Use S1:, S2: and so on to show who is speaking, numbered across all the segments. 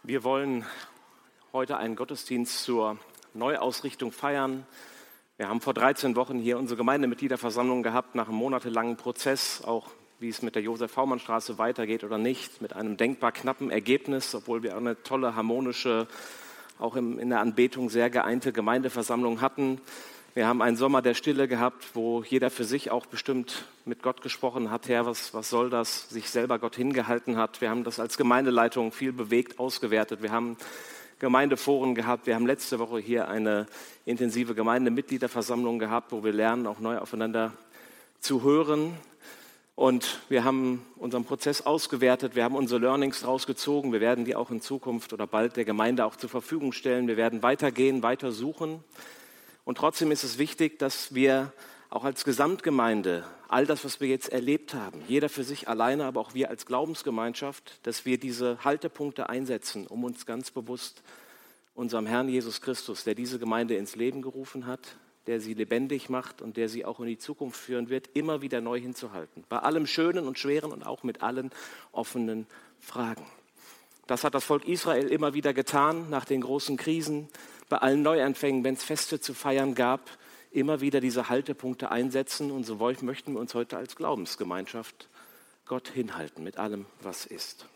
S1: Wir wollen heute einen Gottesdienst zur Neuausrichtung feiern. Wir haben vor 13 Wochen hier unsere Gemeindemitgliederversammlung gehabt, nach einem monatelangen Prozess, auch wie es mit der Josef-Haumann-Straße weitergeht oder nicht, mit einem denkbar knappen Ergebnis, obwohl wir eine tolle, harmonische, auch in der Anbetung sehr geeinte Gemeindeversammlung hatten. Wir haben einen Sommer der Stille gehabt, wo jeder für sich auch bestimmt mit Gott gesprochen hat. Herr, was soll das? Sich selber Gott hingehalten hat. Wir haben das als Gemeindeleitung viel bewegt ausgewertet. Wir haben Gemeindeforen gehabt. Wir haben letzte Woche hier eine intensive Gemeindemitgliederversammlung gehabt, wo wir lernen, auch neu aufeinander zu hören. Und wir haben unseren Prozess ausgewertet. Wir haben unsere Learnings rausgezogen. Wir werden die auch in Zukunft oder bald der Gemeinde auch zur Verfügung stellen. Wir werden weitergehen, weiter suchen. Und trotzdem ist es wichtig, dass wir auch als Gesamtgemeinde all das, was wir jetzt erlebt haben, jeder für sich alleine, aber auch wir als Glaubensgemeinschaft, dass wir diese Haltepunkte einsetzen, um uns ganz bewusst unserem Herrn Jesus Christus, der diese Gemeinde ins Leben gerufen hat, der sie lebendig macht und der sie auch in die Zukunft führen wird, immer wieder neu hinzuhalten. Bei allem Schönen und Schweren und auch mit allen offenen Fragen. Das hat das Volk Israel immer wieder getan nach den großen Krisen, bei allen Neuanfängen, wenn es Feste zu feiern gab, immer wieder diese Haltepunkte einsetzen. Und so möchten wir uns heute als Glaubensgemeinschaft Gott hinhalten mit allem, was ist.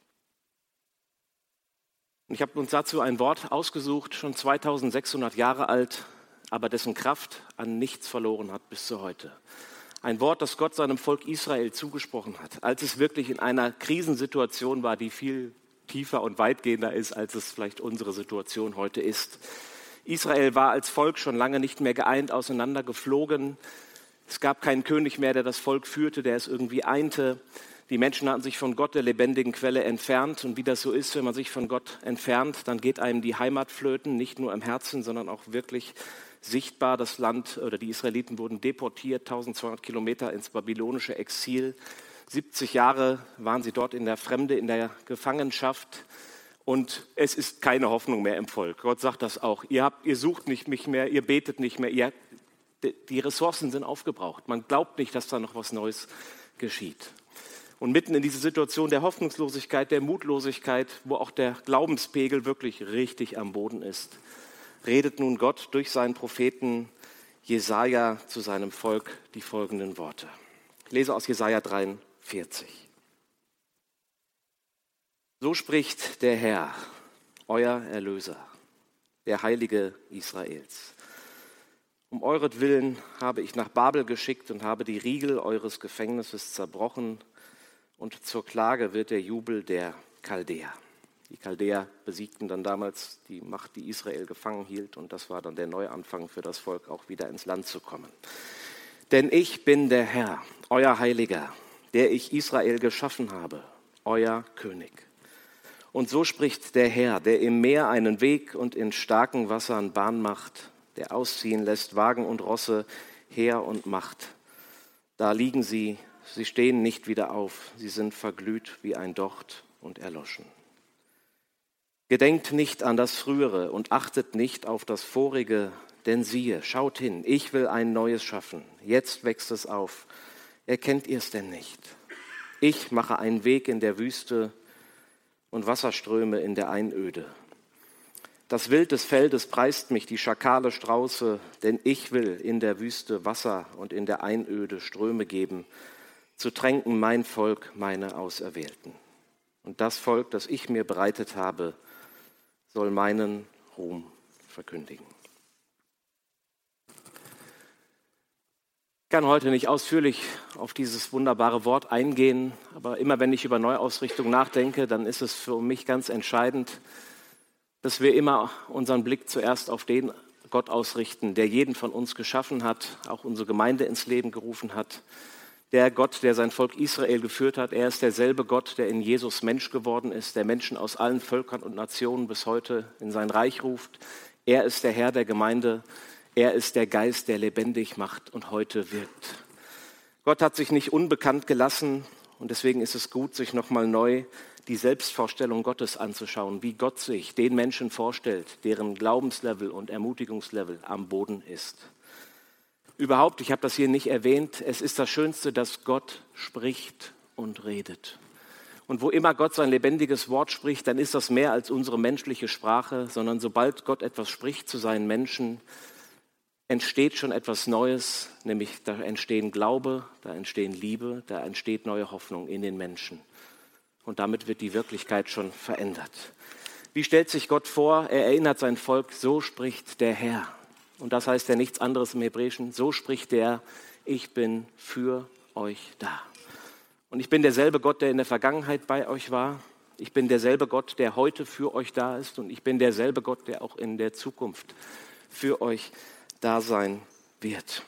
S1: Und ich habe uns dazu ein Wort ausgesucht, schon 2600 Jahre alt, aber dessen Kraft an nichts verloren hat bis zu heute. Ein Wort, das Gott seinem Volk Israel zugesprochen hat, als es wirklich in einer Krisensituation war, die viel tiefer und weitgehender ist, als es vielleicht unsere Situation heute ist. Israel war als Volk schon lange nicht mehr geeint, auseinandergeflogen. Es gab keinen König mehr, der das Volk führte, der es irgendwie einte. Die Menschen hatten sich von Gott, der lebendigen Quelle, entfernt. Und wie das so ist, wenn man sich von Gott entfernt, dann geht einem die Heimat flöten, nicht nur im Herzen, sondern auch wirklich sichtbar. Das Land oder die Israeliten wurden deportiert, 1200 Kilometer ins babylonische Exil. 70 Jahre waren sie dort in der Fremde, in der Gefangenschaft. Und es ist keine Hoffnung mehr im Volk. Gott sagt das auch. Ihr sucht nicht mich mehr, ihr betet nicht mehr. Die Ressourcen sind aufgebraucht. Man glaubt nicht, dass da noch was Neues geschieht. Und mitten in diese Situation der Hoffnungslosigkeit, der Mutlosigkeit, wo auch der Glaubenspegel wirklich richtig am Boden ist, redet nun Gott durch seinen Propheten Jesaja zu seinem Volk die folgenden Worte. Ich lese aus Jesaja 43. So spricht der Herr, euer Erlöser, der Heilige Israels. Um euretwillen habe ich nach Babel geschickt und habe die Riegel eures Gefängnisses zerbrochen, und zur Klage wird der Jubel der Chaldäer. Die Chaldäer besiegten dann damals die Macht, die Israel gefangen hielt, und das war dann der Neuanfang für das Volk, auch wieder ins Land zu kommen. Denn ich bin der Herr, euer Heiliger, der ich Israel geschaffen habe, euer König. Und so spricht der Herr, der im Meer einen Weg und in starken Wassern Bahn macht, der ausziehen lässt Wagen und Rosse, Heer und Macht. Da liegen sie stehen nicht wieder auf, sie sind verglüht wie ein Docht und erloschen. Gedenkt nicht an das Frühere und achtet nicht auf das Vorige, denn siehe, schaut hin, ich will ein Neues schaffen, jetzt wächst es auf. Erkennt ihr es denn nicht? Ich mache einen Weg in der Wüste und Wasserströme in der Einöde. Das Wild des Feldes preist mich, die Schakale Strauße, denn ich will in der Wüste Wasser und in der Einöde Ströme geben, zu tränken mein Volk, meine Auserwählten. Und das Volk, das ich mir bereitet habe, soll meinen Ruhm verkündigen. Ich kann heute nicht ausführlich auf dieses wunderbare Wort eingehen, aber immer wenn ich über Neuausrichtung nachdenke, dann ist es für mich ganz entscheidend, dass wir immer unseren Blick zuerst auf den Gott ausrichten, der jeden von uns geschaffen hat, auch unsere Gemeinde ins Leben gerufen hat. Der Gott, der sein Volk Israel geführt hat, er ist derselbe Gott, der in Jesus Mensch geworden ist, der Menschen aus allen Völkern und Nationen bis heute in sein Reich ruft. Er ist der Herr der Gemeinde. Er ist der Geist, der lebendig macht und heute wirkt. Gott hat sich nicht unbekannt gelassen und deswegen ist es gut, sich nochmal neu die Selbstvorstellung Gottes anzuschauen, wie Gott sich den Menschen vorstellt, deren Glaubenslevel und Ermutigungslevel am Boden ist. Überhaupt, ich habe das hier nicht erwähnt, es ist das Schönste, dass Gott spricht und redet. Und wo immer Gott sein lebendiges Wort spricht, dann ist das mehr als unsere menschliche Sprache, sondern sobald Gott etwas spricht zu seinen Menschen, entsteht schon etwas Neues, nämlich da entstehen Glaube, da entstehen Liebe, da entsteht neue Hoffnung in den Menschen. Und damit wird die Wirklichkeit schon verändert. Wie stellt sich Gott vor? Er erinnert sein Volk, so spricht der Herr. Und das heißt ja nichts anderes im Hebräischen. So spricht der, ich bin für euch da. Und ich bin derselbe Gott, der in der Vergangenheit bei euch war. Ich bin derselbe Gott, der heute für euch da ist. Und ich bin derselbe Gott, der auch in der Zukunft für euch da sein wird.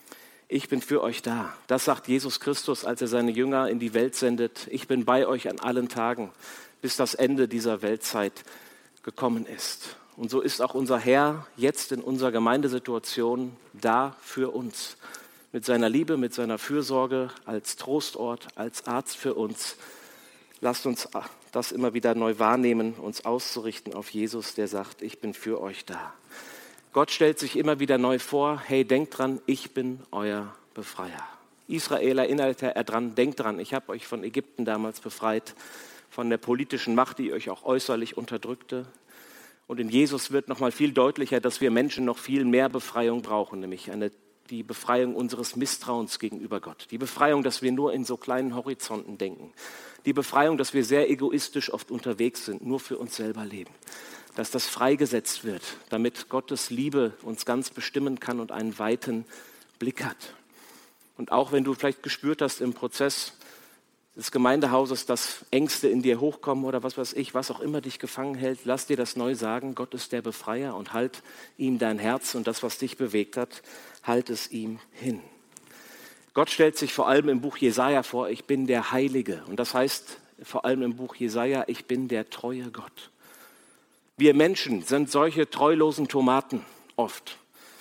S1: Ich bin für euch da. Das sagt Jesus Christus, als er seine Jünger in die Welt sendet. Ich bin bei euch an allen Tagen, bis das Ende dieser Weltzeit gekommen ist. Und so ist auch unser Herr jetzt in unserer Gemeindesituation da für uns. Mit seiner Liebe, mit seiner Fürsorge, als Trostort, als Arzt für uns. Lasst uns das immer wieder neu wahrnehmen, uns auszurichten auf Jesus, der sagt, ich bin für euch da. Gott stellt sich immer wieder neu vor, hey, denkt dran, ich bin euer Befreier. Israel erinnert er dran, denkt dran, ich habe euch von Ägypten damals befreit, von der politischen Macht, die euch auch äußerlich unterdrückte. Und in Jesus wird nochmal viel deutlicher, dass wir Menschen noch viel mehr Befreiung brauchen, nämlich die Befreiung unseres Misstrauens gegenüber Gott. Die Befreiung, dass wir nur in so kleinen Horizonten denken. Die Befreiung, dass wir sehr egoistisch oft unterwegs sind, nur für uns selber leben. Dass das freigesetzt wird, damit Gottes Liebe uns ganz bestimmen kann und einen weiten Blick hat. Und auch wenn du vielleicht gespürt hast im Prozess des Gemeindehauses, dass Ängste in dir hochkommen oder was weiß ich, was auch immer dich gefangen hält, lass dir das neu sagen, Gott ist der Befreier und halt ihm dein Herz und das, was dich bewegt hat, halt es ihm hin. Gott stellt sich vor allem im Buch Jesaja vor, ich bin der Heilige. Und das heißt vor allem im Buch Jesaja, ich bin der treue Gott. Wir Menschen sind solche treulosen Tomaten oft.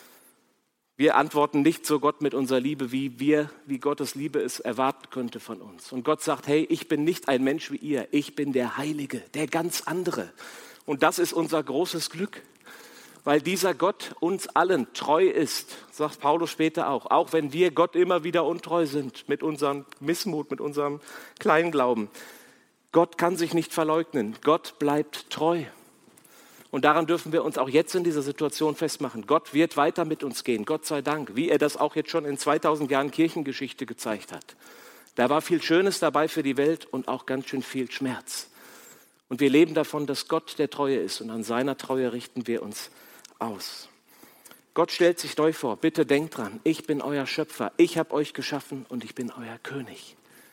S1: Wir antworten nicht so Gott mit unserer Liebe, wie Gottes Liebe es erwarten könnte von uns. Und Gott sagt, hey, ich bin nicht ein Mensch wie ihr, ich bin der Heilige, der ganz andere. Und das ist unser großes Glück, weil dieser Gott uns allen treu ist, sagt Paulus später auch wenn wir Gott immer wieder untreu sind mit unserem Missmut, mit unserem Kleinglauben. Gott kann sich nicht verleugnen, Gott bleibt treu. Und daran dürfen wir uns auch jetzt in dieser Situation festmachen. Gott wird weiter mit uns gehen, Gott sei Dank, wie er das auch jetzt schon in 2000 Jahren Kirchengeschichte gezeigt hat. Da war viel Schönes dabei für die Welt und auch ganz schön viel Schmerz. Und wir leben davon, dass Gott der Treue ist und an seiner Treue richten wir uns aus. Gott stellt sich neu vor, bitte denkt dran, ich bin euer Schöpfer, ich habe euch geschaffen und ich bin euer König.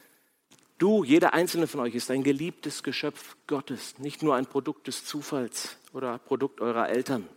S1: Du, jeder einzelne von euch ist ein geliebtes Geschöpf Gottes, nicht nur ein Produkt des Zufalls oder Produkt eurer Eltern.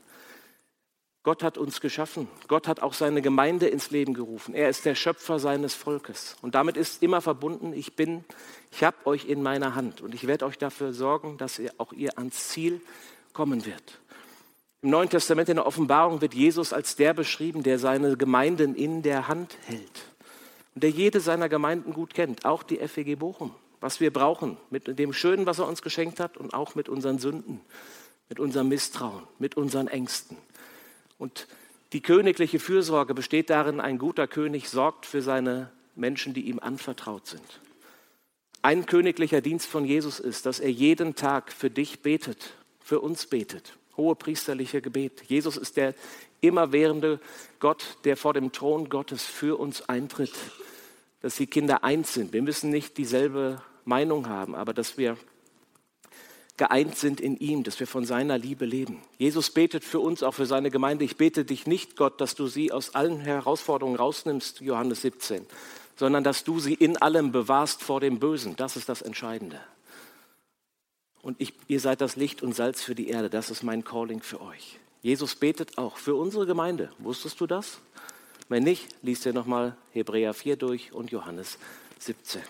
S1: Gott hat uns geschaffen. Gott hat auch seine Gemeinde ins Leben gerufen. Er ist der Schöpfer seines Volkes. Und damit ist immer verbunden, ich habe euch in meiner Hand und ich werde euch dafür sorgen, dass ihr ans Ziel kommen wird. Im Neuen Testament in der Offenbarung wird Jesus als der beschrieben, der seine Gemeinden in der Hand hält. Und der jede seiner Gemeinden gut kennt, auch die FEG Bochum, was wir brauchen, mit dem Schönen, was er uns geschenkt hat und auch mit unseren Sünden, mit unserem Misstrauen, mit unseren Ängsten. Und die königliche Fürsorge besteht darin, ein guter König sorgt für seine Menschen, die ihm anvertraut sind. Ein königlicher Dienst von Jesus ist, dass er jeden Tag für dich betet, für uns betet. Hohepriesterliche Gebet. Jesus ist der immerwährende Gott, der vor dem Thron Gottes für uns eintritt, dass die Kinder eins sind. Wir müssen nicht dieselbe Meinung haben, aber dass wir geeint sind in ihm, dass wir von seiner Liebe leben. Jesus betet für uns, auch für seine Gemeinde. Ich bete dich nicht, Gott, dass du sie aus allen Herausforderungen rausnimmst, Johannes 17, sondern dass du sie in allem bewahrst vor dem Bösen. Das ist das Entscheidende. Und ihr seid das Licht und Salz für die Erde. Das ist mein Calling für euch. Jesus betet auch für unsere Gemeinde. Wusstest du das? Wenn nicht, liest ihr nochmal Hebräer 4 durch und Johannes 17.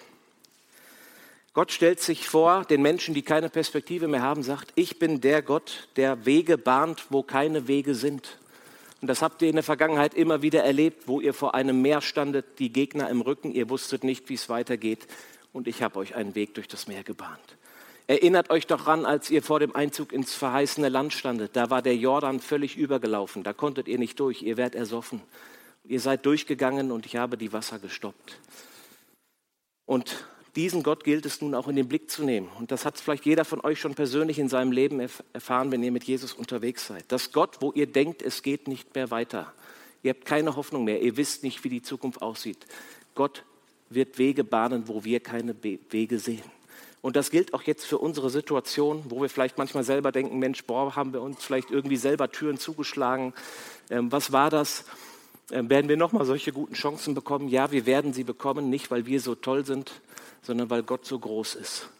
S1: Gott stellt sich vor, den Menschen, die keine Perspektive mehr haben, sagt, ich bin der Gott, der Wege bahnt, wo keine Wege sind. Und das habt ihr in der Vergangenheit immer wieder erlebt, wo ihr vor einem Meer standet, die Gegner im Rücken, ihr wusstet nicht, wie es weitergeht. Und ich habe euch einen Weg durch das Meer gebahnt. Erinnert euch doch ran, als ihr vor dem Einzug ins verheißene Land standet. Da war der Jordan völlig übergelaufen. Da konntet ihr nicht durch. Ihr wärt ersoffen. Ihr seid durchgegangen und ich habe die Wasser gestoppt. Und diesen Gott gilt es nun auch in den Blick zu nehmen. Und das hat vielleicht jeder von euch schon persönlich in seinem Leben erfahren, wenn ihr mit Jesus unterwegs seid. Dass Gott, wo ihr denkt, es geht nicht mehr weiter, ihr habt keine Hoffnung mehr, ihr wisst nicht, wie die Zukunft aussieht. Gott wird Wege bahnen, wo wir keine Wege sehen. Und das gilt auch jetzt für unsere Situation, wo wir vielleicht manchmal selber denken, Mensch, haben wir uns vielleicht irgendwie selber Türen zugeschlagen. Was war das? Werden wir nochmal solche guten Chancen bekommen? Ja, wir werden sie bekommen, nicht weil wir so toll sind, sondern weil Gott so groß ist.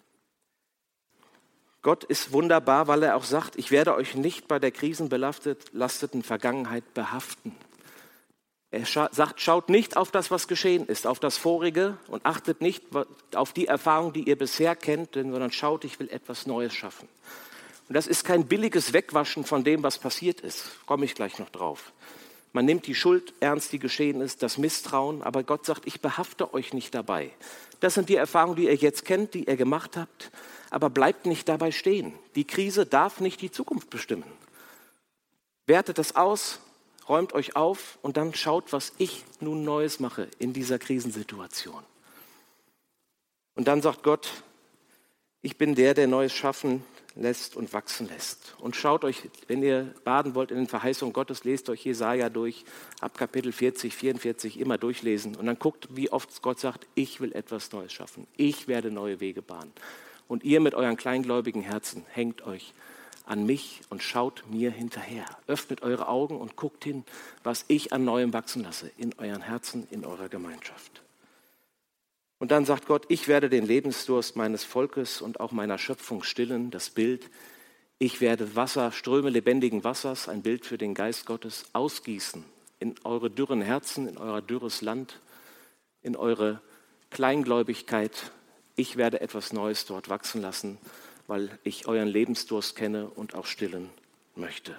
S1: Gott ist wunderbar, weil er auch sagt, ich werde euch nicht bei der krisenbelasteten Vergangenheit behaften. Er sagt, schaut nicht auf das, was geschehen ist, auf das Vorige und achtet nicht auf die Erfahrung, die ihr bisher kennt, sondern schaut, ich will etwas Neues schaffen. Und das ist kein billiges Wegwaschen von dem, was passiert ist. Komme ich gleich noch drauf. Man nimmt die Schuld ernst, die geschehen ist, das Misstrauen, aber Gott sagt, ich behafte euch nicht dabei. Das sind die Erfahrungen, die ihr jetzt kennt, die ihr gemacht habt, aber bleibt nicht dabei stehen. Die Krise darf nicht die Zukunft bestimmen. Wertet das aus, räumt euch auf und dann schaut, was ich nun Neues mache in dieser Krisensituation. Und dann sagt Gott, ich bin der Neues schaffen lässt und wachsen lässt. Und schaut euch, wenn ihr baden wollt in den Verheißungen Gottes, lest euch Jesaja durch, ab Kapitel 40, 44 immer durchlesen. Und dann guckt, wie oft Gott sagt, ich will etwas Neues schaffen. Ich werde neue Wege bahnen. Und ihr mit euren kleingläubigen Herzen hängt euch an mich und schaut mir hinterher. Öffnet eure Augen und guckt hin, was ich an Neuem wachsen lasse, in euren Herzen, in eurer Gemeinschaft. Und dann sagt Gott, ich werde den Lebensdurst meines Volkes und auch meiner Schöpfung stillen, das Bild. Ich werde Wasser, Ströme lebendigen Wassers, ein Bild für den Geist Gottes, ausgießen in eure dürren Herzen, in euer dürres Land, in eure Kleingläubigkeit. Ich werde etwas Neues dort wachsen lassen, weil ich euren Lebensdurst kenne und auch stillen möchte.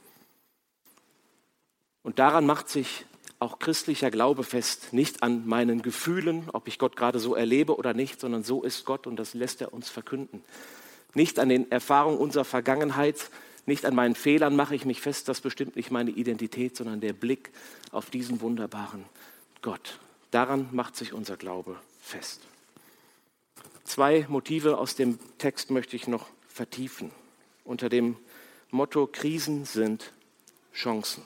S1: Und daran macht sich auch christlicher Glaube fest, nicht an meinen Gefühlen, ob ich Gott gerade so erlebe oder nicht, sondern so ist Gott und das lässt er uns verkünden. Nicht an den Erfahrungen unserer Vergangenheit, nicht an meinen Fehlern mache ich mich fest, das bestimmt nicht meine Identität, sondern der Blick auf diesen wunderbaren Gott. Daran macht sich unser Glaube fest. 2 Motive aus dem Text möchte ich noch vertiefen, unter dem Motto, Krisen sind Chancen.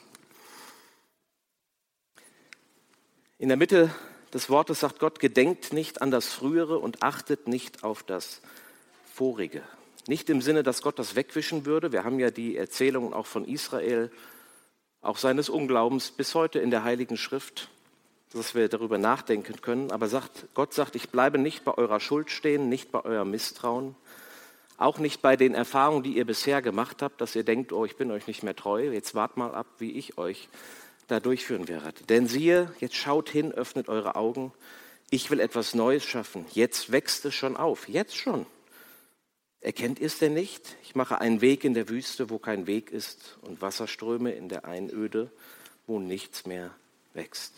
S1: In der Mitte des Wortes sagt Gott, gedenkt nicht an das Frühere und achtet nicht auf das Vorige. Nicht im Sinne, dass Gott das wegwischen würde. Wir haben ja die Erzählungen auch von Israel, auch seines Unglaubens bis heute in der Heiligen Schrift, dass wir darüber nachdenken können. Aber Gott sagt, ich bleibe nicht bei eurer Schuld stehen, nicht bei eurem Misstrauen, auch nicht bei den Erfahrungen, die ihr bisher gemacht habt, dass ihr denkt, oh, ich bin euch nicht mehr treu. Jetzt wart mal ab, wie ich euch da durchführen werdet. Denn siehe, jetzt schaut hin, öffnet eure Augen. Ich will etwas Neues schaffen. Jetzt wächst es schon auf. Jetzt schon. Erkennt ihr es denn nicht? Ich mache einen Weg in der Wüste, wo kein Weg ist, und Wasserströme in der Einöde, wo nichts mehr wächst.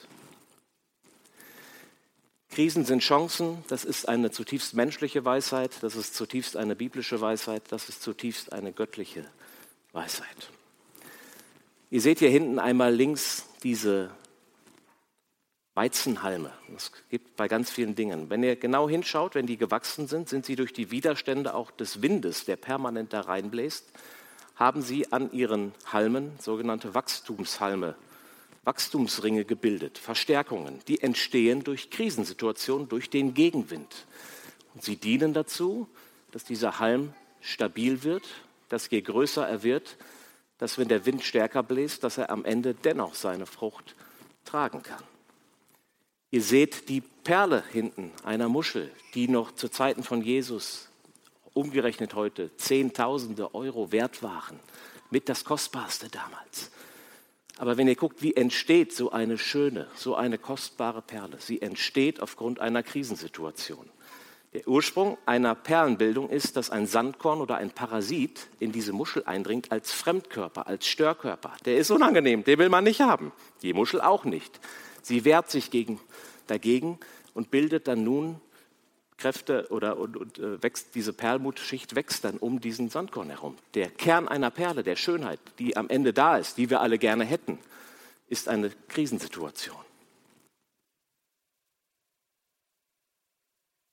S1: Krisen sind Chancen. Das ist eine zutiefst menschliche Weisheit. Das ist zutiefst eine biblische Weisheit. Das ist zutiefst eine göttliche Weisheit. Ihr seht hier hinten einmal links diese Weizenhalme. Das gibt bei ganz vielen Dingen. Wenn ihr genau hinschaut, wenn die gewachsen sind, sind sie durch die Widerstände auch des Windes, der permanent da reinbläst, haben sie an ihren Halmen sogenannte Wachstumshalme, Wachstumsringe gebildet, Verstärkungen. Die entstehen durch Krisensituationen, durch den Gegenwind. Und sie dienen dazu, dass dieser Halm stabil wird, dass je größer er wird, dass wenn der Wind stärker bläst, dass er am Ende dennoch seine Frucht tragen kann. Ihr seht die Perle hinten einer Muschel, die noch zu Zeiten von Jesus, umgerechnet heute, Zehntausende Euro wert waren. Mit das Kostbarste damals. Aber wenn ihr guckt, wie entsteht so eine schöne, so eine kostbare Perle? Sie entsteht aufgrund einer Krisensituation. Der Ursprung einer Perlenbildung ist, dass ein Sandkorn oder ein Parasit in diese Muschel eindringt als Fremdkörper, als Störkörper. Der ist unangenehm, den will man nicht haben. Die Muschel auch nicht. Sie wehrt sich dagegen und bildet dann nun Kräfte und wächst, diese Perlmuttschicht wächst dann um diesen Sandkorn herum. Der Kern einer Perle, der Schönheit, die am Ende da ist, die wir alle gerne hätten, ist eine Krisensituation.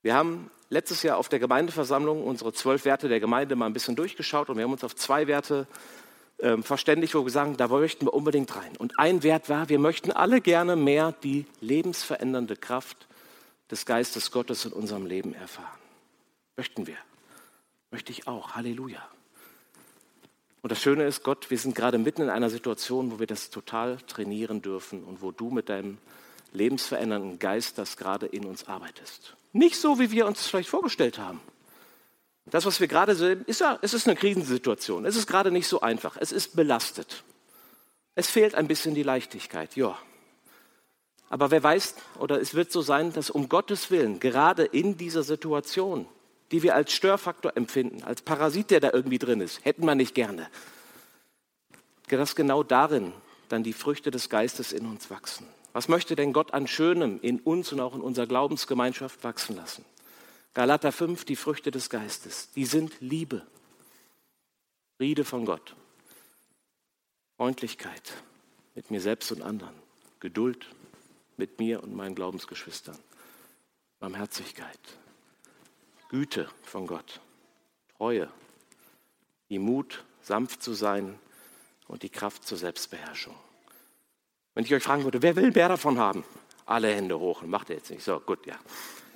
S1: Wir haben letztes Jahr auf der Gemeindeversammlung unsere 12 Werte der Gemeinde mal ein bisschen durchgeschaut und wir haben uns auf 2 Werte verständigt, wo wir sagen, da möchten wir unbedingt rein. Und ein Wert war, wir möchten alle gerne mehr die lebensverändernde Kraft des Geistes Gottes in unserem Leben erfahren. Möchten wir. Möchte ich auch. Halleluja. Und das Schöne ist, Gott, wir sind gerade mitten in einer Situation, wo wir das total trainieren dürfen und wo du mit deinem lebensverändernden Geist das gerade in uns arbeitest. Nicht so, wie wir uns das vielleicht vorgestellt haben. Das, was wir gerade sehen, es ist eine Krisensituation. Es ist gerade nicht so einfach. Es ist belastet. Es fehlt ein bisschen die Leichtigkeit, ja. Aber wer weiß, oder es wird so sein, dass um Gottes Willen, gerade in dieser Situation, die wir als Störfaktor empfinden, als Parasit, der da irgendwie drin ist, hätten wir nicht gerne, dass genau darin dann die Früchte des Geistes in uns wachsen. Was möchte denn Gott an Schönem in uns und auch in unserer Glaubensgemeinschaft wachsen lassen? Galater 5, die Früchte des Geistes, die sind Liebe, Friede von Gott, Freundlichkeit mit mir selbst und anderen, Geduld mit mir und meinen Glaubensgeschwistern, Barmherzigkeit, Güte von Gott, Treue, die Mut, sanft zu sein und die Kraft zur Selbstbeherrschung. Wenn ich euch fragen würde, wer will mehr davon haben? Alle Hände hoch, macht ihr jetzt nicht. So, gut, ja.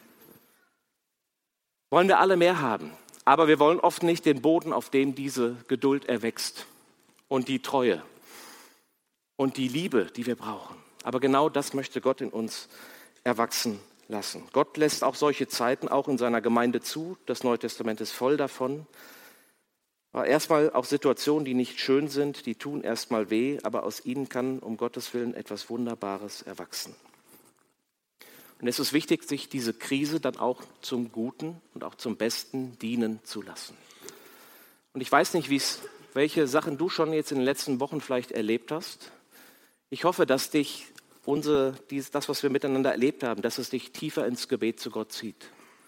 S1: Wollen wir alle mehr haben, aber wir wollen oft nicht den Boden, auf dem diese Geduld erwächst und die Treue und die Liebe, die wir brauchen. Aber genau das möchte Gott in uns erwachsen lassen. Gott lässt auch solche Zeiten auch in seiner Gemeinde zu. Das Neue Testament ist voll davon. Aber erstmal auch Situationen, die nicht schön sind, die tun erstmal weh, aber aus ihnen kann um Gottes Willen etwas Wunderbares erwachsen. Und es ist wichtig, sich diese Krise dann auch zum Guten und auch zum Besten dienen zu lassen. Und ich weiß nicht, welche Sachen du schon jetzt in den letzten Wochen vielleicht erlebt hast. Ich hoffe, dass dich das, was wir miteinander erlebt haben, dass es dich tiefer ins Gebet zu Gott zieht.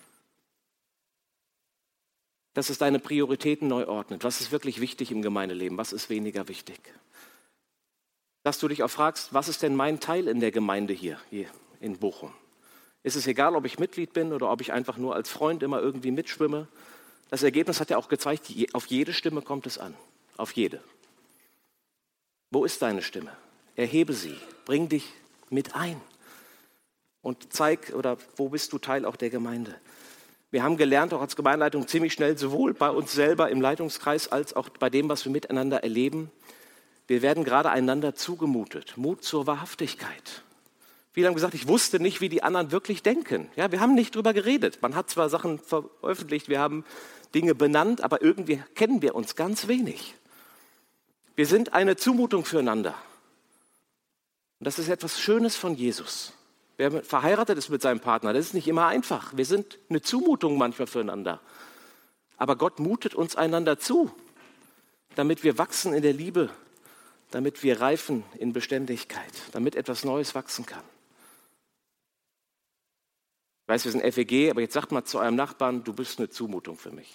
S1: Dass es deine Prioritäten neu ordnet. Was ist wirklich wichtig im Gemeindeleben? Was ist weniger wichtig? Dass du dich auch fragst, was ist denn mein Teil in der Gemeinde hier in Bochum? Ist es egal, ob ich Mitglied bin oder ob ich einfach nur als Freund immer irgendwie mitschwimme? Das Ergebnis hat ja auch gezeigt, auf jede Stimme kommt es an. Auf jede. Wo ist deine Stimme? Erhebe sie. Bring dich mit ein. Und zeig, oder wo bist du Teil auch der Gemeinde? Wir haben gelernt, auch als Gemeindeleitung ziemlich schnell, sowohl bei uns selber im Leitungskreis als auch bei dem, was wir miteinander erleben, wir werden gerade einander zugemutet. Mut zur Wahrhaftigkeit. Viele haben gesagt, ich wusste nicht, wie die anderen wirklich denken. Ja, wir haben nicht drüber geredet. Man hat zwar Sachen veröffentlicht, wir haben Dinge benannt, aber irgendwie kennen wir uns ganz wenig. Wir sind eine Zumutung füreinander. Und das ist etwas Schönes von Jesus. Wer verheiratet ist mit seinem Partner, das ist nicht immer einfach. Wir sind eine Zumutung manchmal füreinander. Aber Gott mutet uns einander zu, damit wir wachsen in der Liebe, damit wir reifen in Beständigkeit, damit etwas Neues wachsen kann. Ich weiß, wir sind FEG, aber jetzt sagt mal zu eurem Nachbarn, du bist eine Zumutung für mich.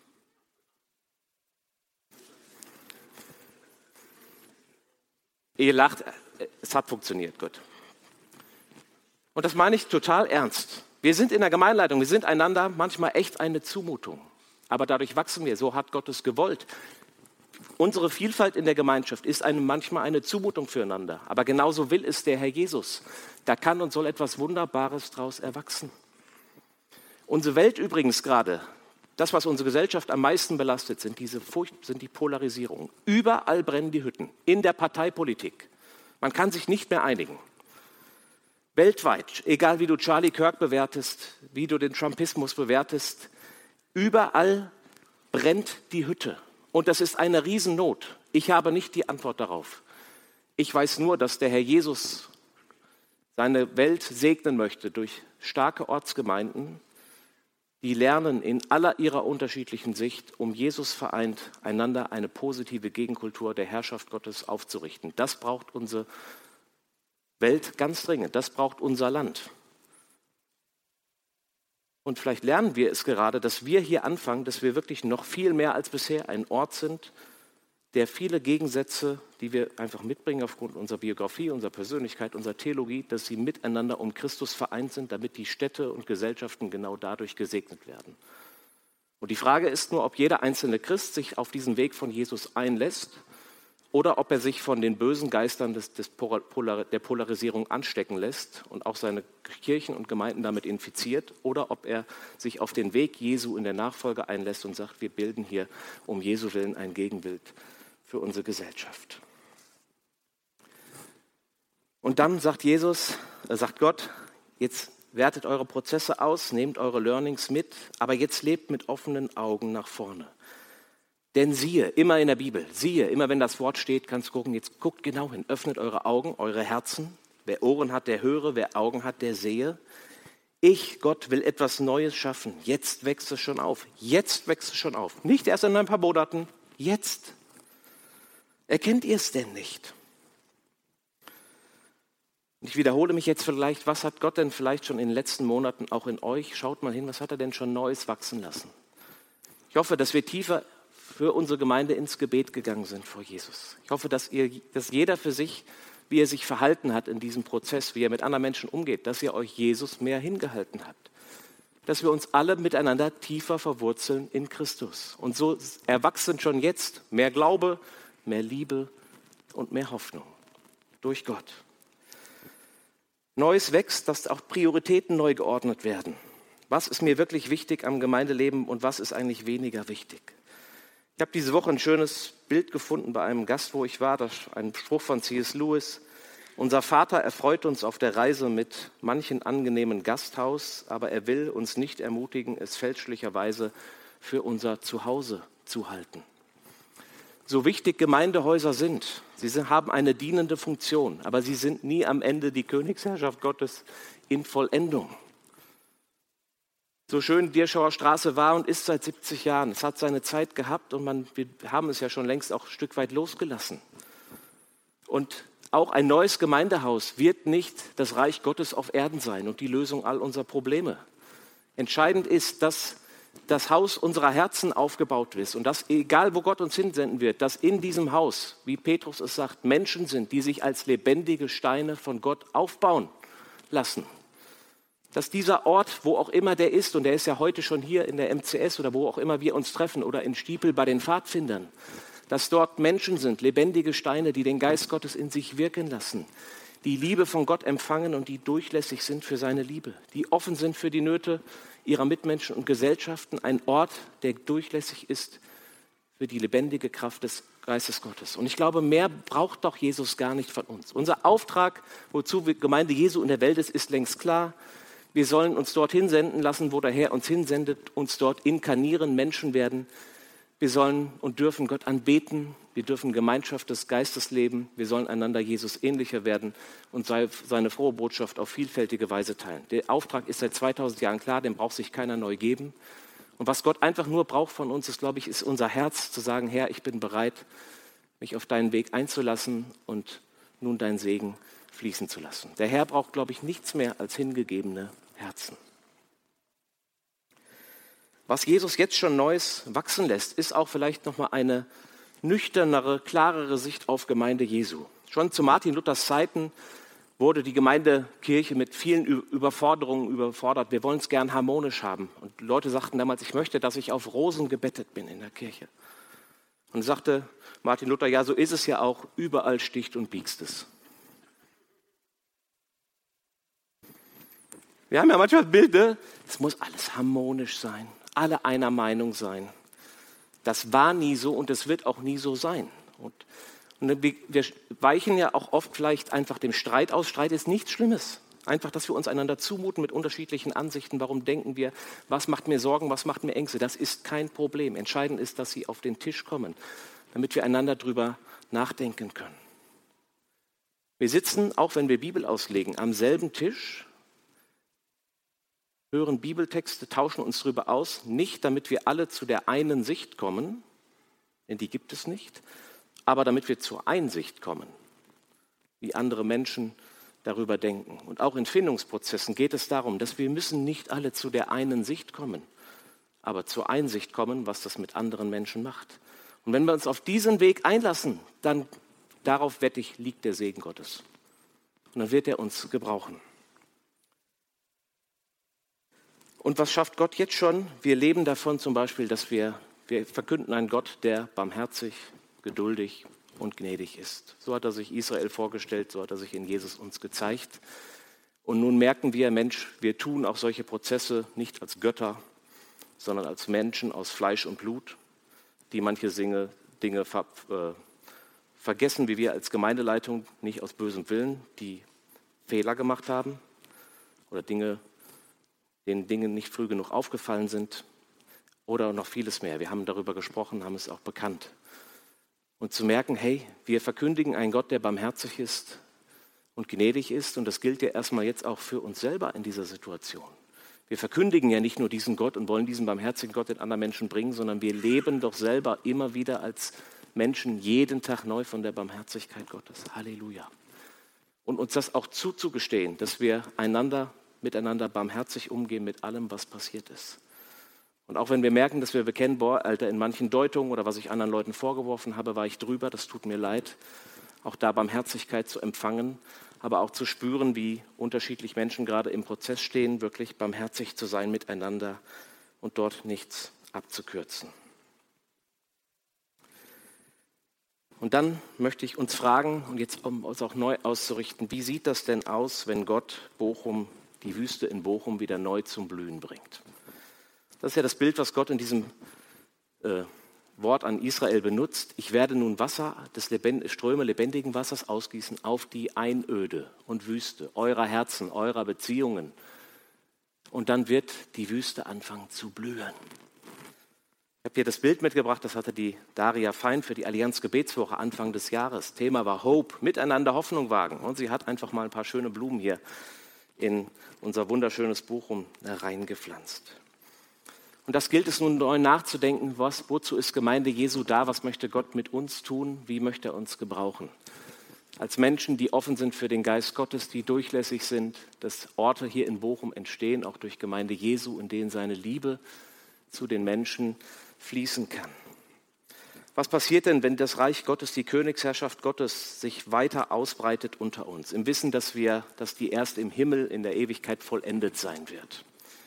S1: Ihr lacht, es hat funktioniert, gut. Und das meine ich total ernst. Wir sind in der Gemeindeleitung, wir sind einander manchmal echt eine Zumutung. Aber dadurch wachsen wir, so hat Gott es gewollt. Unsere Vielfalt in der Gemeinschaft ist manchmal eine Zumutung füreinander. Aber genauso will es der Herr Jesus. Da kann und soll etwas Wunderbares daraus erwachsen. Unsere Welt übrigens gerade, das, was unsere Gesellschaft am meisten belastet, sind die Polarisierungen. Überall brennen die Hütten. In der Parteipolitik. Man kann sich nicht mehr einigen. Weltweit, egal wie du Charlie Kirk bewertest, wie du den Trumpismus bewertest, überall brennt die Hütte. Und das ist eine Riesennot. Ich habe nicht die Antwort darauf. Ich weiß nur, dass der Herr Jesus seine Welt segnen möchte durch starke Ortsgemeinden, die lernen in aller ihrer unterschiedlichen Sicht, um Jesus vereint, einander eine positive Gegenkultur der Herrschaft Gottes aufzurichten. Das braucht unsere Welt ganz dringend. Das braucht unser Land. Und vielleicht lernen wir es gerade, dass wir hier anfangen, dass wir wirklich noch viel mehr als bisher ein Ort sind, der viele Gegensätze, die wir einfach mitbringen aufgrund unserer Biografie, unserer Persönlichkeit, unserer Theologie, dass sie miteinander um Christus vereint sind, damit die Städte und Gesellschaften genau dadurch gesegnet werden. Und die Frage ist nur, ob jeder einzelne Christ sich auf diesen Weg von Jesus einlässt oder ob er sich von den bösen Geistern der Polarisierung anstecken lässt und auch seine Kirchen und Gemeinden damit infiziert, oder ob er sich auf den Weg Jesu in der Nachfolge einlässt und sagt, wir bilden hier um Jesu Willen ein Gegenbild für unsere Gesellschaft. Und dann sagt Gott, jetzt wertet eure Prozesse aus, nehmt eure Learnings mit, aber jetzt lebt mit offenen Augen nach vorne. Denn siehe, immer in der Bibel, immer wenn das Wort steht, kannst du gucken, jetzt guckt genau hin, öffnet eure Augen, eure Herzen. Wer Ohren hat, der höre, wer Augen hat, der sehe. Ich, Gott, will etwas Neues schaffen. Jetzt wächst es schon auf. Jetzt wächst es schon auf. Nicht erst in ein paar Monaten, jetzt. Erkennt ihr es denn nicht? Ich wiederhole mich jetzt vielleicht, was hat Gott denn vielleicht schon in den letzten Monaten auch in euch? Schaut mal hin, was hat er denn schon Neues wachsen lassen? Ich hoffe, dass wir tiefer für unsere Gemeinde ins Gebet gegangen sind vor Jesus. Ich hoffe, dass jeder für sich, wie er sich verhalten hat in diesem Prozess, wie er mit anderen Menschen umgeht, dass ihr euch Jesus mehr hingehalten habt. Dass wir uns alle miteinander tiefer verwurzeln in Christus. Und so erwachsen schon jetzt mehr Glaube, mehr Liebe und mehr Hoffnung durch Gott. Neues wächst, dass auch Prioritäten neu geordnet werden. Was ist mir wirklich wichtig am Gemeindeleben und was ist eigentlich weniger wichtig? Ich habe diese Woche ein schönes Bild gefunden bei einem Gast, wo ich war. Das ist ein Spruch von C.S. Lewis. Unser Vater erfreut uns auf der Reise mit manchen angenehmen Gasthaus, aber er will uns nicht ermutigen, es fälschlicherweise für unser Zuhause zu halten. So wichtig Gemeindehäuser sind, sie haben eine dienende Funktion, aber sie sind nie am Ende die Königsherrschaft Gottes in Vollendung. So schön Dirschauer Straße war und ist seit 70 Jahren. Es hat seine Zeit gehabt und wir haben es ja schon längst auch ein Stück weit losgelassen. Und auch ein neues Gemeindehaus wird nicht das Reich Gottes auf Erden sein und die Lösung all unserer Probleme. Entscheidend ist, dass das Haus unserer Herzen aufgebaut ist und dass, egal wo Gott uns hinsenden wird, dass in diesem Haus, wie Petrus es sagt, Menschen sind, die sich als lebendige Steine von Gott aufbauen lassen. Dass dieser Ort, wo auch immer der ist, und der ist ja heute schon hier in der MCS oder wo auch immer wir uns treffen oder in Stiepel bei den Pfadfindern, dass dort Menschen sind, lebendige Steine, die den Geist Gottes in sich wirken lassen, die Liebe von Gott empfangen und die durchlässig sind für seine Liebe, die offen sind für die Nöte ihrer Mitmenschen und Gesellschaften, ein Ort, der durchlässig ist für die lebendige Kraft des Geistes Gottes. Und ich glaube, mehr braucht doch Jesus gar nicht von uns. Unser Auftrag, wozu Gemeinde Jesu in der Welt ist längst klar. Wir sollen uns dorthin senden lassen, wo der Herr uns hinsendet, uns dort inkarnieren, Menschen werden. Wir sollen und dürfen Gott anbeten. Wir dürfen Gemeinschaft des Geistes leben. Wir sollen einander Jesus ähnlicher werden und seine frohe Botschaft auf vielfältige Weise teilen. Der Auftrag ist seit 2000 Jahren klar, den braucht sich keiner neu geben. Und was Gott einfach nur braucht von uns, ist, glaube ich, ist unser Herz zu sagen, Herr, ich bin bereit, mich auf deinen Weg einzulassen und nun deinen Segen fließen zu lassen. Der Herr braucht, glaube ich, nichts mehr als hingegebene Herzen. Was Jesus jetzt schon Neues wachsen lässt, ist auch vielleicht nochmal eine nüchternere, klarere Sicht auf Gemeinde Jesu. Schon zu Martin Luthers Zeiten wurde die Gemeindekirche mit vielen Überforderungen überfordert. Wir wollen es gern harmonisch haben. Und Leute sagten damals, ich möchte, dass ich auf Rosen gebettet bin in der Kirche. Und sagte Martin Luther, ja, so ist es ja auch, überall sticht und biegst es. Wir haben ja manchmal Bilder, es muss alles harmonisch sein, alle einer Meinung sein. Das war nie so und es wird auch nie so sein. Und wir weichen ja auch oft vielleicht einfach dem Streit aus. Streit ist nichts Schlimmes. Einfach, dass wir uns einander zumuten mit unterschiedlichen Ansichten. Warum denken wir, was macht mir Sorgen, was macht mir Ängste? Das ist kein Problem. Entscheidend ist, dass sie auf den Tisch kommen, damit wir einander drüber nachdenken können. Wir sitzen, auch wenn wir Bibel auslegen, am selben Tisch, hören Bibeltexte, tauschen uns darüber aus, nicht damit wir alle zu der einen Sicht kommen, denn die gibt es nicht, aber damit wir zur Einsicht kommen, wie andere Menschen darüber denken. Und auch in Findungsprozessen geht es darum, dass wir müssen nicht alle zu der einen Sicht kommen, aber zur Einsicht kommen, was das mit anderen Menschen macht. Und wenn wir uns auf diesen Weg einlassen, dann, darauf wette ich, liegt der Segen Gottes. Und dann wird er uns gebrauchen. Und was schafft Gott jetzt schon? Wir leben davon zum Beispiel, dass wir verkünden einen Gott, der barmherzig, geduldig und gnädig ist. So hat er sich Israel vorgestellt, so hat er sich in Jesus uns gezeigt. Und nun merken wir, Mensch, wir tun auch solche Prozesse nicht als Götter, sondern als Menschen aus Fleisch und Blut, die manche Dinge vergessen, wie wir als Gemeindeleitung, nicht aus bösem Willen, die Fehler gemacht haben oder denen Dinge nicht früh genug aufgefallen sind oder noch vieles mehr. Wir haben darüber gesprochen, haben es auch bekannt. Und zu merken, hey, wir verkündigen einen Gott, der barmherzig ist und gnädig ist. Und das gilt ja erstmal jetzt auch für uns selber in dieser Situation. Wir verkündigen ja nicht nur diesen Gott und wollen diesen barmherzigen Gott in andere Menschen bringen, sondern wir leben doch selber immer wieder als Menschen jeden Tag neu von der Barmherzigkeit Gottes. Halleluja. Und uns das auch zuzugestehen, dass wir miteinander barmherzig umgehen mit allem, was passiert ist. Und auch wenn wir merken, dass wir bekennen, Alter, in manchen Deutungen oder was ich anderen Leuten vorgeworfen habe, war ich drüber, das tut mir leid, auch da Barmherzigkeit zu empfangen, aber auch zu spüren, wie unterschiedlich Menschen gerade im Prozess stehen, wirklich barmherzig zu sein miteinander und dort nichts abzukürzen. Und dann möchte ich uns fragen, und jetzt um uns auch neu auszurichten, wie sieht das denn aus, wenn Gott die Wüste in Bochum wieder neu zum Blühen bringt? Das ist ja das Bild, was Gott in diesem Wort an Israel benutzt. Ich werde nun Ströme lebendigen Wassers ausgießen auf die Einöde und Wüste eurer Herzen, eurer Beziehungen. Und dann wird die Wüste anfangen zu blühen. Ich habe hier das Bild mitgebracht, das hatte die Daria Fein für die Allianz Gebetswoche Anfang des Jahres. Thema war Hope, miteinander Hoffnung wagen. Und sie hat einfach mal ein paar schöne Blumen hier in unser wunderschönes Bochum reingepflanzt. Und das gilt es nun neu nachzudenken, wozu ist Gemeinde Jesu da, was möchte Gott mit uns tun, wie möchte er uns gebrauchen. Als Menschen, die offen sind für den Geist Gottes, die durchlässig sind, dass Orte hier in Bochum entstehen, auch durch Gemeinde Jesu, in denen seine Liebe zu den Menschen fließen kann. Was passiert denn, wenn das Reich Gottes, die Königsherrschaft Gottes sich weiter ausbreitet unter uns, im Wissen, dass die erst im Himmel in der Ewigkeit vollendet sein wird?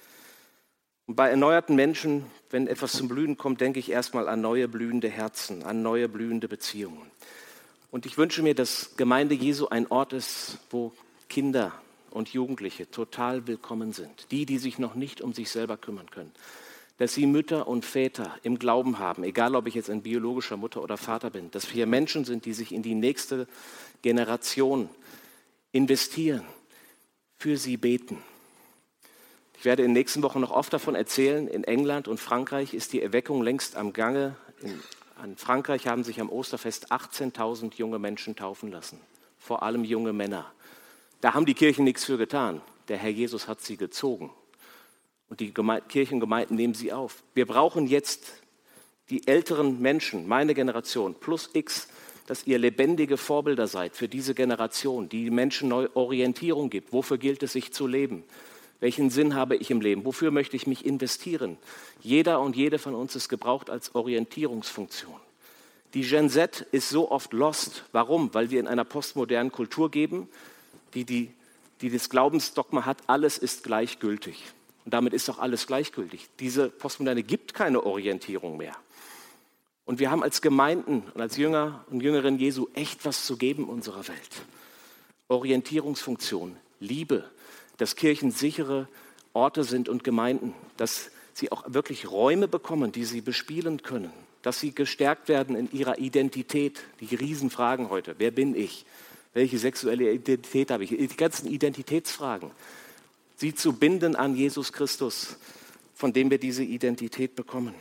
S1: Und bei erneuerten Menschen, wenn etwas zum Blühen kommt, denke ich erstmal an neue blühende Herzen, an neue blühende Beziehungen. Und ich wünsche mir, dass Gemeinde Jesu ein Ort ist, wo Kinder und Jugendliche total willkommen sind. Die sich noch nicht um sich selber kümmern können. Dass sie Mütter und Väter im Glauben haben, egal ob ich jetzt ein biologischer Mutter oder Vater bin, dass wir Menschen sind, die sich in die nächste Generation investieren, für sie beten. Ich werde in den nächsten Wochen noch oft davon erzählen, in England und Frankreich ist die Erweckung längst am Gange. In Frankreich haben sich am Osterfest 18.000 junge Menschen taufen lassen, vor allem junge Männer. Da haben die Kirchen nichts für getan, der Herr Jesus hat sie gezogen. Und die Kirchengemeinden nehmen sie auf. Wir brauchen jetzt die älteren Menschen, meine Generation, plus X, dass ihr lebendige Vorbilder seid für diese Generation, die Menschen neue Orientierung gibt. Wofür gilt es, sich zu leben? Welchen Sinn habe ich im Leben? Wofür möchte ich mich investieren? Jeder und jede von uns ist gebraucht als Orientierungsfunktion. Die Gen Z ist so oft lost. Warum? Weil wir in einer postmodernen Kultur leben, die das Glaubensdogma hat, alles ist gleichgültig. Und damit ist doch alles gleichgültig. Diese Postmoderne gibt keine Orientierung mehr. Und wir haben als Gemeinden und als Jünger und Jüngerinnen Jesu echt was zu geben in unserer Welt. Orientierungsfunktion, Liebe, dass Kirchen sichere Orte sind und Gemeinden, dass sie auch wirklich Räume bekommen, die sie bespielen können, dass sie gestärkt werden in ihrer Identität. Die Riesenfragen heute, wer bin ich? Welche sexuelle Identität habe ich? Die ganzen Identitätsfragen. Sie zu binden an Jesus Christus, von dem wir diese Identität bekommen.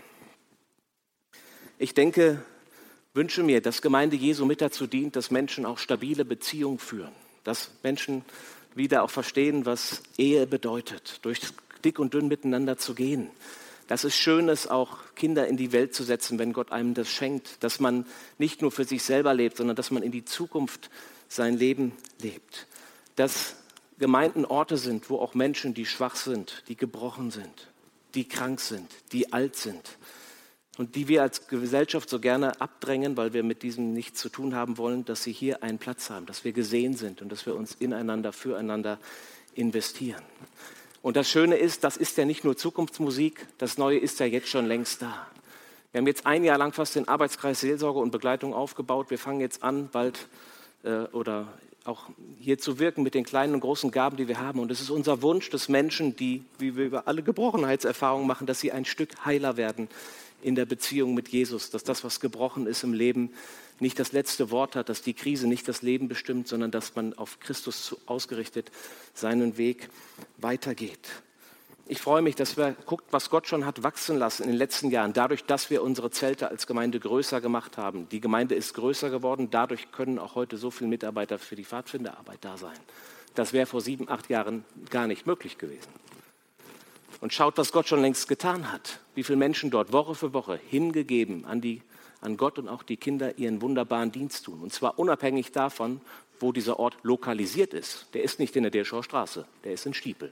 S1: Ich wünsche mir, dass Gemeinde Jesu mit dazu dient, dass Menschen auch stabile Beziehungen führen. Dass Menschen wieder auch verstehen, was Ehe bedeutet, durch dick und dünn miteinander zu gehen. Dass es schön ist, auch Kinder in die Welt zu setzen, wenn Gott einem das schenkt. Dass man nicht nur für sich selber lebt, sondern dass man in die Zukunft sein Leben lebt. Dass Gemeinden Orte sind, wo auch Menschen, die schwach sind, die gebrochen sind, die krank sind, die alt sind, und die wir als Gesellschaft so gerne abdrängen, weil wir mit diesem nichts zu tun haben wollen, dass sie hier einen Platz haben, dass wir gesehen sind und dass wir uns ineinander, füreinander investieren. Und das Schöne ist, das ist ja nicht nur Zukunftsmusik, das Neue ist ja jetzt schon längst da. Wir haben jetzt ein Jahr lang fast den Arbeitskreis Seelsorge und Begleitung aufgebaut. Wir fangen jetzt an, bald oder auch hier zu wirken mit den kleinen und großen Gaben, die wir haben. Und es ist unser Wunsch, dass Menschen, die, wie wir über alle Gebrochenheitserfahrungen machen, dass sie ein Stück heiler werden in der Beziehung mit Jesus, dass das, was gebrochen ist im Leben, nicht das letzte Wort hat, dass die Krise nicht das Leben bestimmt, sondern dass man auf Christus ausgerichtet seinen Weg weitergeht. Ich freue mich, dass wir guckt, was Gott schon hat wachsen lassen in den letzten Jahren, dadurch, dass wir unsere Zelte als Gemeinde größer gemacht haben. Die Gemeinde ist größer geworden, dadurch können auch heute so viele Mitarbeiter für die Pfadfinderarbeit da sein. Das wäre vor 7, 8 Jahren gar nicht möglich gewesen. Und schaut, was Gott schon längst getan hat. Wie viele Menschen dort Woche für Woche hingegeben an Gott und auch die Kinder ihren wunderbaren Dienst tun. Und zwar unabhängig davon, wo dieser Ort lokalisiert ist. Der ist nicht in der Dirschauer Straße, der ist in Stiepel.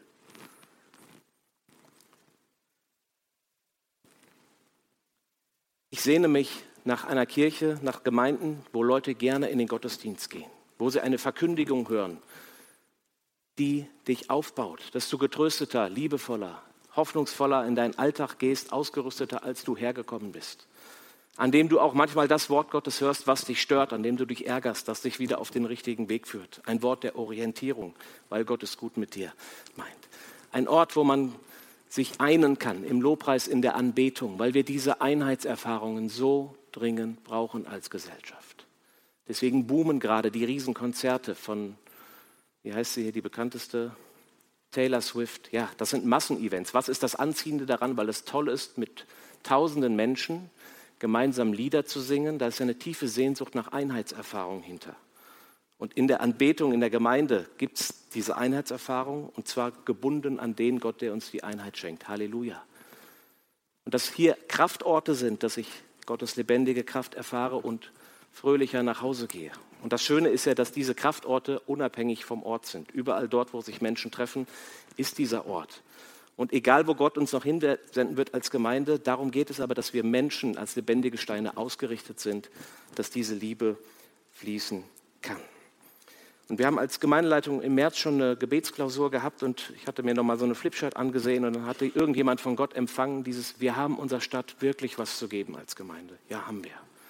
S1: Ich sehne mich nach einer Kirche, nach Gemeinden, wo Leute gerne in den Gottesdienst gehen, wo sie eine Verkündigung hören, die dich aufbaut, dass du getrösteter, liebevoller, hoffnungsvoller in deinen Alltag gehst, ausgerüsteter, als du hergekommen bist. An dem du auch manchmal das Wort Gottes hörst, was dich stört, an dem du dich ärgerst, das dich wieder auf den richtigen Weg führt. Ein Wort der Orientierung, weil Gott es gut mit dir meint. Ein Ort, wo man sich einen kann im Lobpreis, in der Anbetung, weil wir diese Einheitserfahrungen so dringend brauchen als Gesellschaft. Deswegen boomen gerade die Riesenkonzerte von, wie heißt sie hier, die bekannteste, Taylor Swift. Ja, das sind Massenevents. Was ist das Anziehende daran? Weil es toll ist, mit tausenden Menschen gemeinsam Lieder zu singen. Da ist ja eine tiefe Sehnsucht nach Einheitserfahrung hinter. Und in der Anbetung, in der Gemeinde gibt es diese Einheitserfahrung, und zwar gebunden an den Gott, der uns die Einheit schenkt. Halleluja. Und dass hier Kraftorte sind, dass ich Gottes lebendige Kraft erfahre und fröhlicher nach Hause gehe. Und das Schöne ist ja, dass diese Kraftorte unabhängig vom Ort sind. Überall dort, wo sich Menschen treffen, ist dieser Ort. Und egal, wo Gott uns noch hinsenden wird als Gemeinde, darum geht es aber, dass wir Menschen als lebendige Steine ausgerichtet sind, dass diese Liebe fließen kann. Und wir haben als Gemeindeleitung im März schon eine Gebetsklausur gehabt und ich hatte mir nochmal so eine Flipchart angesehen und dann hatte irgendjemand von Gott empfangen, wir haben unserer Stadt wirklich was zu geben als Gemeinde. Ja, haben wir.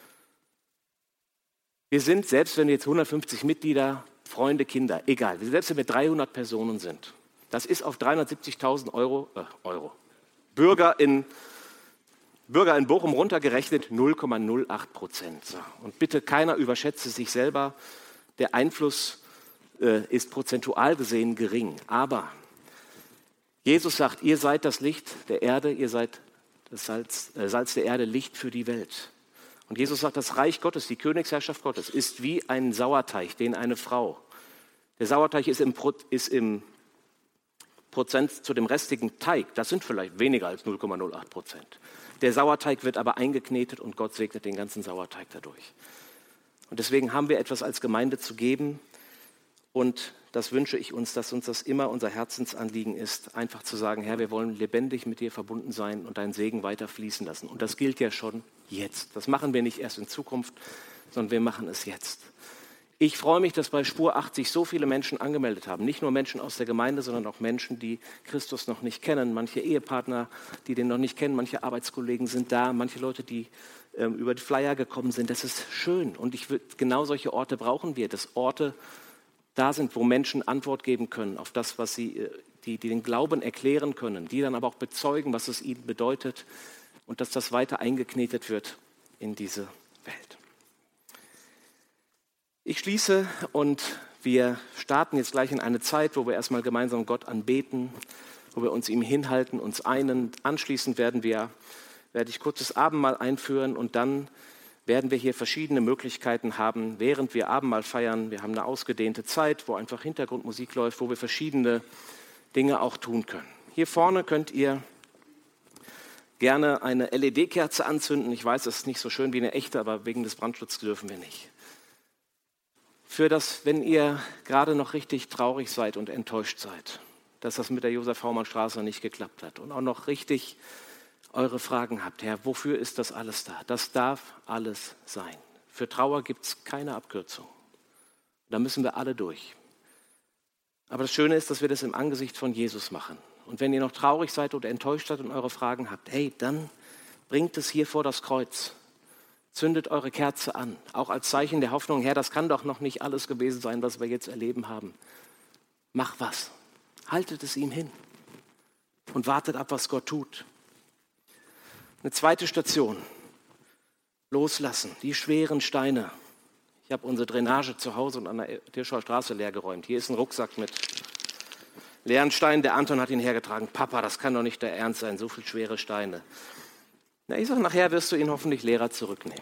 S1: Wir sind, selbst wenn wir jetzt 150 Mitglieder, Freunde, Kinder, egal, selbst wenn wir 300 Personen sind, das ist auf 370.000 Bürger in Bochum runtergerechnet 0,08%. So. Und bitte keiner überschätze sich selber, der Einfluss ist prozentual gesehen gering. Aber Jesus sagt, ihr seid das Licht der Erde, ihr seid das Salz der Erde, Licht für die Welt. Und Jesus sagt, das Reich Gottes, die Königsherrschaft Gottes, ist wie ein Sauerteig, den eine Frau, der Sauerteig ist im Prozent zu dem restigen Teig, das sind vielleicht weniger als 0,08%. Der Sauerteig wird aber eingeknetet und Gott segnet den ganzen Sauerteig dadurch. Und deswegen haben wir etwas als Gemeinde zu geben und das wünsche ich uns, dass uns das immer unser Herzensanliegen ist, einfach zu sagen, Herr, wir wollen lebendig mit dir verbunden sein und deinen Segen weiter fließen lassen. Und das gilt ja schon jetzt. Das machen wir nicht erst in Zukunft, sondern wir machen es jetzt. Ich freue mich, dass bei Spur 80 so viele Menschen angemeldet haben. Nicht nur Menschen aus der Gemeinde, sondern auch Menschen, die Christus noch nicht kennen. Manche Ehepartner, die den noch nicht kennen. Manche Arbeitskollegen sind da. Manche Leute, die über die Flyer gekommen sind. Das ist schön. Und genau solche Orte brauchen wir. Dass Orte da sind, wo Menschen Antwort geben können auf das, was sie, die den Glauben erklären können. Die dann aber auch bezeugen, was es ihnen bedeutet. Und dass das weiter eingeknetet wird in diese Welt. Ich schließe und wir starten jetzt gleich in eine Zeit, wo wir erstmal gemeinsam Gott anbeten, wo wir uns ihm hinhalten, uns einen. Anschließend werde ich kurzes Abendmahl einführen und dann werden wir hier verschiedene Möglichkeiten haben, während wir Abendmahl feiern. Wir haben eine ausgedehnte Zeit, wo einfach Hintergrundmusik läuft, wo wir verschiedene Dinge auch tun können. Hier vorne könnt ihr gerne eine LED-Kerze anzünden. Ich weiß, es ist nicht so schön wie eine echte, aber wegen des Brandschutzes dürfen wir nicht. Für das, wenn ihr gerade noch richtig traurig seid und enttäuscht seid, dass das mit der Josef-Haumann-Straße nicht geklappt hat und auch noch richtig eure Fragen habt. Herr, wofür ist das alles da? Das darf alles sein. Für Trauer gibt es keine Abkürzung. Da müssen wir alle durch. Aber das Schöne ist, dass wir das im Angesicht von Jesus machen. Und wenn ihr noch traurig seid oder enttäuscht seid und eure Fragen habt, hey, dann bringt es hier vor das Kreuz. Zündet eure Kerze an, auch als Zeichen der Hoffnung, Herr, das kann doch noch nicht alles gewesen sein, was wir jetzt erleben haben. Mach was. Haltet es ihm hin und wartet ab, was Gott tut. Eine zweite Station. Loslassen, die schweren Steine. Ich habe unsere Drainage zu Hause und an der Tirschauer Straße leergeräumt. Hier ist ein Rucksack mit leeren Steinen. Der Anton hat ihn hergetragen. Papa, das kann doch nicht der Ernst sein, so viele schwere Steine. Na, ich sage, nachher wirst du ihn hoffentlich leerer zurücknehmen.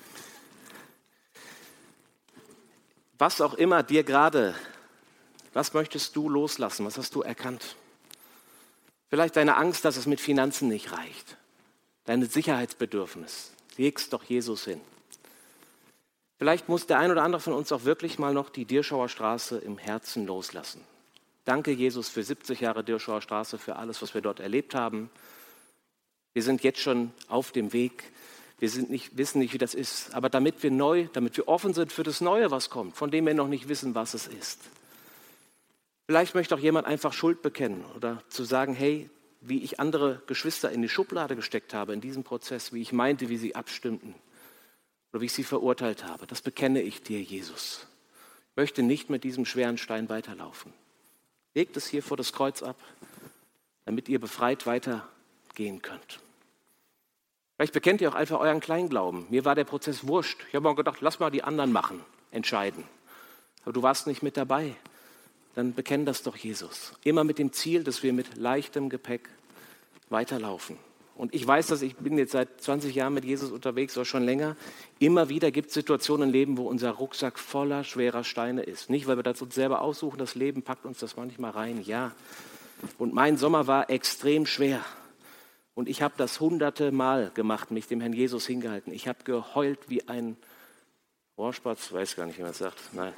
S1: Was auch immer dir gerade, was möchtest du loslassen? Was hast du erkannt? Vielleicht deine Angst, dass es mit Finanzen nicht reicht. Dein Sicherheitsbedürfnis. Legst doch Jesus hin. Vielleicht muss der ein oder andere von uns auch wirklich mal noch die Dirschauer Straße im Herzen loslassen. Danke, Jesus, für 70 Jahre Dirschauer Straße, für alles, was wir dort erlebt haben. Wir sind jetzt schon auf dem Weg. Wir wissen nicht, wie das ist. Aber damit wir offen sind für das Neue, was kommt, von dem wir noch nicht wissen, was es ist. Vielleicht möchte auch jemand einfach Schuld bekennen oder zu sagen, hey, wie ich andere Geschwister in die Schublade gesteckt habe in diesem Prozess, wie ich meinte, wie sie abstimmten oder wie ich sie verurteilt habe. Das bekenne ich dir, Jesus. Ich möchte nicht mit diesem schweren Stein weiterlaufen. Legt es hier vor das Kreuz ab, damit ihr befreit weitergehen könnt. Vielleicht bekennt ihr auch einfach euren Kleinglauben. Mir war der Prozess wurscht. Ich habe mal gedacht, lass mal die anderen machen, entscheiden. Aber du warst nicht mit dabei. Dann bekenn das doch Jesus. Immer mit dem Ziel, dass wir mit leichtem Gepäck weiterlaufen. Und ich weiß, ich bin jetzt seit 20 Jahren mit Jesus unterwegs, oder schon länger. Immer wieder gibt es Situationen im Leben, wo unser Rucksack voller schwerer Steine ist. Nicht, weil wir das uns selber aussuchen, das Leben packt uns das manchmal rein, ja. Und mein Sommer war extrem schwer. Und ich habe das hunderte Mal gemacht, mich dem Herrn Jesus hingehalten. Ich habe geheult wie ein Rohrspatz, weiß gar nicht, wie man es sagt. Nein.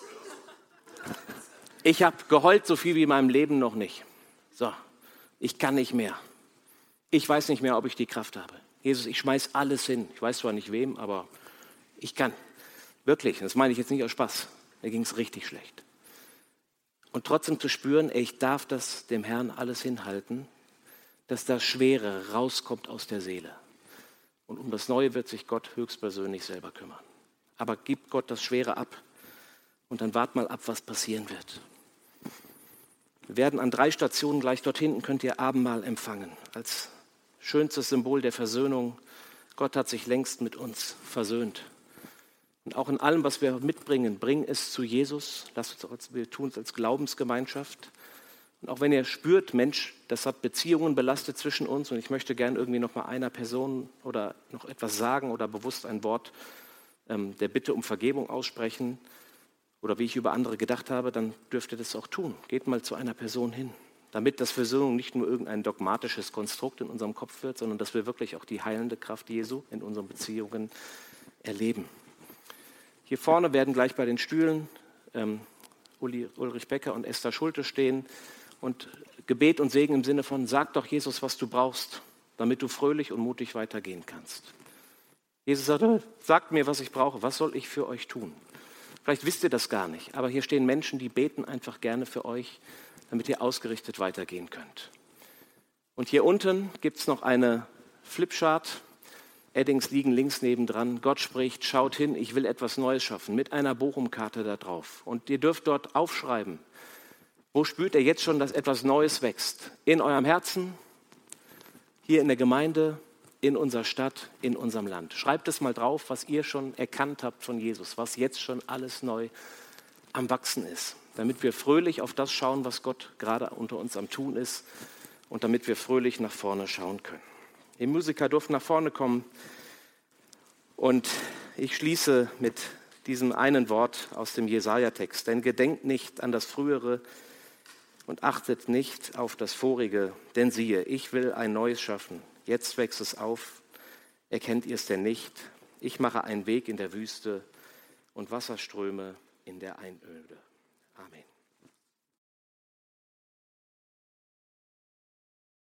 S1: Ich habe geheult so viel wie in meinem Leben noch nicht. So, ich kann nicht mehr. Ich weiß nicht mehr, ob ich die Kraft habe. Jesus, ich schmeiß alles hin. Ich weiß zwar nicht wem, aber ich kann. Wirklich, das meine ich jetzt nicht aus Spaß. Mir ging es richtig schlecht. Und trotzdem zu spüren, ich darf das dem Herrn alles hinhalten, dass das Schwere rauskommt aus der Seele. Und um das Neue wird sich Gott höchstpersönlich selber kümmern. Aber gib Gott das Schwere ab und dann wart mal ab, was passieren wird. Wir werden an 3 Stationen gleich dort hinten, könnt ihr Abendmahl empfangen. Als schönstes Symbol der Versöhnung. Gott hat sich längst mit uns versöhnt. Und auch in allem, was wir mitbringen, bring es zu Jesus. Wir tun es als Glaubensgemeinschaft. Und auch wenn ihr spürt, Mensch, das hat Beziehungen belastet zwischen uns und ich möchte gern irgendwie noch mal einer Person oder noch etwas sagen oder bewusst ein Wort der Bitte um Vergebung aussprechen oder wie ich über andere gedacht habe, dann dürft ihr das auch tun. Geht mal zu einer Person hin, damit das Versöhnung nicht nur irgendein dogmatisches Konstrukt in unserem Kopf wird, sondern dass wir wirklich auch die heilende Kraft Jesu in unseren Beziehungen erleben. Hier vorne werden gleich bei den Stühlen Ulrich Becker und Esther Schulte stehen und Gebet und Segen im Sinne von, sag doch Jesus, was du brauchst, damit du fröhlich und mutig weitergehen kannst. Jesus sagt, sagt mir, was ich brauche, was soll ich für euch tun? Vielleicht wisst ihr das gar nicht, aber hier stehen Menschen, die beten einfach gerne für euch, damit ihr ausgerichtet weitergehen könnt. Und hier unten gibt es noch eine Flipchart. Eddings liegen links nebendran. Gott spricht, schaut hin, ich will etwas Neues schaffen, mit einer Bochum-Karte da drauf. Und ihr dürft dort aufschreiben, wo spürt ihr jetzt schon, dass etwas Neues wächst? In eurem Herzen, hier in der Gemeinde, in unserer Stadt, in unserem Land. Schreibt es mal drauf, was ihr schon erkannt habt von Jesus, was jetzt schon alles neu am Wachsen ist, damit wir fröhlich auf das schauen, was Gott gerade unter uns am Tun ist und damit wir fröhlich nach vorne schauen können. Die Musiker durften nach vorne kommen und ich schließe mit diesem einen Wort aus dem Jesaja-Text. Denn gedenkt nicht an das Frühere und achtet nicht auf das Vorige, denn siehe, ich will ein Neues schaffen. Jetzt wächst es auf, erkennt ihr es denn nicht? Ich mache einen Weg in der Wüste und Wasserströme in der Einöde. Amen.